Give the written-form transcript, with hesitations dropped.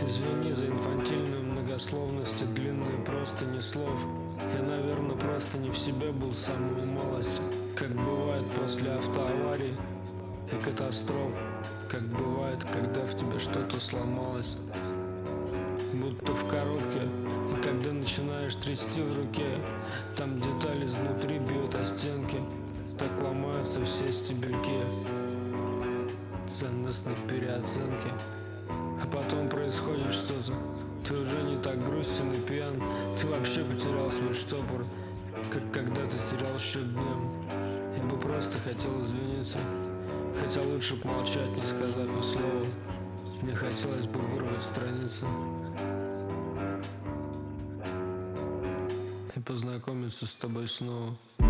Извини за инфантильную многословность и длинные простыни слов. Я, наверное, просто не в себе был самую малость. Как бывает после автоаварий и катастроф. Как бывает, когда в тебе что-то сломалось, будто в коробке. И когда начинаешь трясти в руке, там детали изнутри бьют о стенки. Так ломаются все стебельки ценностной переоценки. А потом происходит что-то. Ты уже не так грустен и пьян. Ты вообще потерял свой штопор, как когда ты терял счет днем. Я бы просто хотел извиниться, хотя лучше б молчать, не сказав и слова. Мне хотелось бы вырвать страницы и познакомиться с тобой снова.